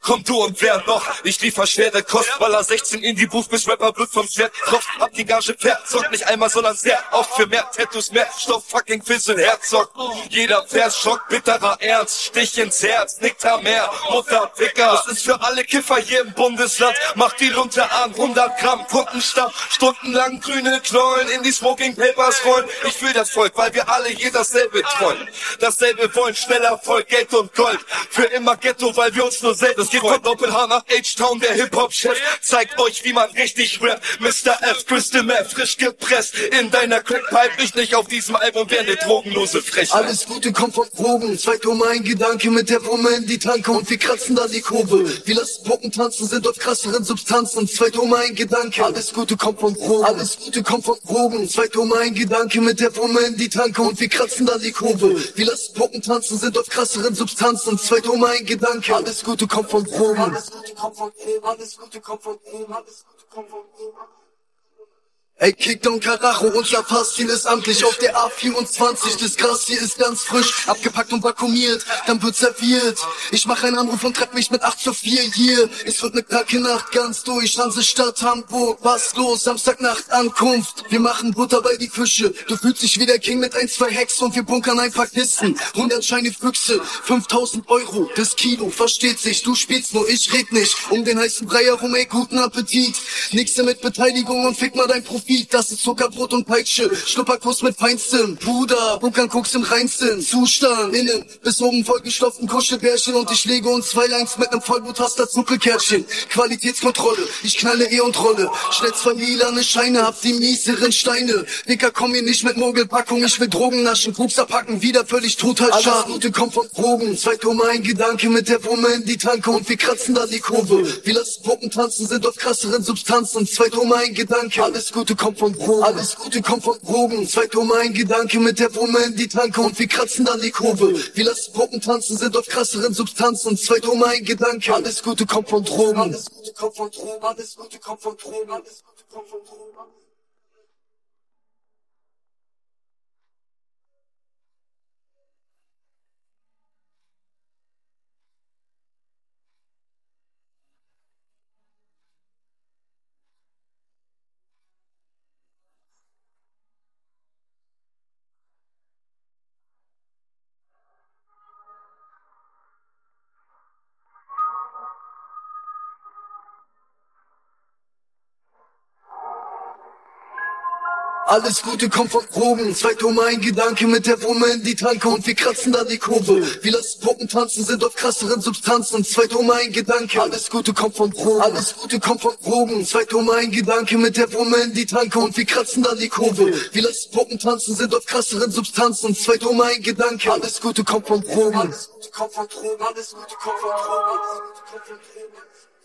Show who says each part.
Speaker 1: komm du und wer noch? Ich liefer schwere Kost, Baller 16 in die Booth, bis Rapper Blut vom Schwert tropft. Hab die Gage verzockt, nicht einmal, sondern sehr oft. Für mehr Tattoos, mehr Stoff, fucking Fissel, Herzog. Jeder Vers Schock, bitterer Ernst, Stich ins Herz, nickt da mehr, Mutter, Ficker. Das ist für alle Kiffer hier im Bundesland. Macht die Lunte an, 100 Gramm Kundenstamm, stundenlang grüne Knollen in die Smoking Papers rollen. Ich will das Volk, weil wir alle hier dasselbe träumen. Dasselbe wollen, schneller, voll Geld und Gold. Für immer Ghetto, weil wir uns nur selbst das geht von Doppel-H nach H-Town, der Hip-Hop-Chef zeigt euch, wie man richtig rappt. Mr. F, Crystal Meth, frisch gepresst in deiner Crackpipe. Ich nicht auf diesem Album, wär ne drogenlose Frechheit.
Speaker 2: Alles Gute kommt von Drogen, zwei Dumme ein Gedanke mit der Wumme in die Tanke und wir kratzen da die Kurve. Wir lassen Puppen tanzen, sind auf krasseren Substanzen, zwei Dumme ein Gedanke. Alles Gute kommt von Drogen, alles Gute kommt von Drogen, zwei Dumme ein Gedanke mit der Wumme in die Tanke und wir kratzen da die Kurve. Wir lassen Puppen tanzen, sind auf krasseren Substanzen, zwei Dumme ein Gedanke. Alles Gute kommt von Drogen, alles Gute kommt von Drogen, alles Gute kommt von Drogen, alles Gute kommt von Drogen. Ey, Kickdown Karacho, unser Fassziel ist amtlich auf der A24. Das Gras hier ist ganz frisch, abgepackt und vakuumiert, dann wird serviert. Ich mach einen Anruf und treff mich mit 8:04 hier. Es wird ne kranke Nacht, ganz durch, Hansestadt, Hamburg. Was los, Samstagnacht, Ankunft. Wir machen Butter bei die Fische. Du fühlst dich wie der King mit 1, 2 Hexen und wir bunkern ein paar Kisten. 100 Scheine Füchse, 5.000 Euro, das Kilo, versteht sich. Du spielst nur, ich red nicht. Um den heißen Brei herum, ey, guten Appetit. Nächste mit Beteiligung und fick mal dein Profil. Das ist Zuckerbrot und Peitsche, Schnupperkuss mit Feinstem, Puder, Bunkern Koks im reinsten Zustand, innen bis oben vollgestopften Kuschelbärchen und ich lege uns 2 Lines mit nem Vollbluthaster Zuckelkärtchen. Qualitätskontrolle, ich knalle und rolle, schnell 2 lilane Scheine, hab die mieseren Steine. Dicker, komm hier nicht mit Mogelpackung, ich will Drogen naschen, Pups abpacken, wieder völlig tot halt Schaden. Alles Gute kommt von Drogen, zwei Dumme ein Gedanke mit der Wumme in die Tanke und wir kratzen da die Kurve. Wir lassen Puppen tanzen, sind auf krasseren Substanzen, zwei Dumme ein Gedanke. Alles Gute kommt von Drogen, alles Gute kommt von Drogen, zwei Dumme ein Gedanke mit der Wumme in die Tanke und wir kratzen dann die Kurve. Wir lassen Puppen tanzen, sind auf krasseren Substanzen, zwei Dumme ein Gedanke. Alles Gute kommt von Drogen, alles Gute kommt von Drogen, alles Gute kommt von Drogen, alles Gute kommt von Drogen. Alles Gute kommt von Drogen, zwei Dumme ein Gedanke mit der Wumme in die Tanke und wir kratzen da die Kurve. Wir lassen Puppen tanzen, sind auf krasseren Substanzen, zwei Dumme ein Gedanke. Alles Gute kommt von Drogen, alles Gute kommt von Drogen, zwei Dumme ein Gedanke mit der Wumme in die Tanke und wir kratzen da die Kurve. Wir lassen Puppen tanzen, sind auf krasseren Substanzen, zwei Dumme ein Gedanke. Alles Gute kommt von Drogen, alles Gute kommt von Drogen, alles Gute kommt von Drogen, alles Gute kommt von Drogen.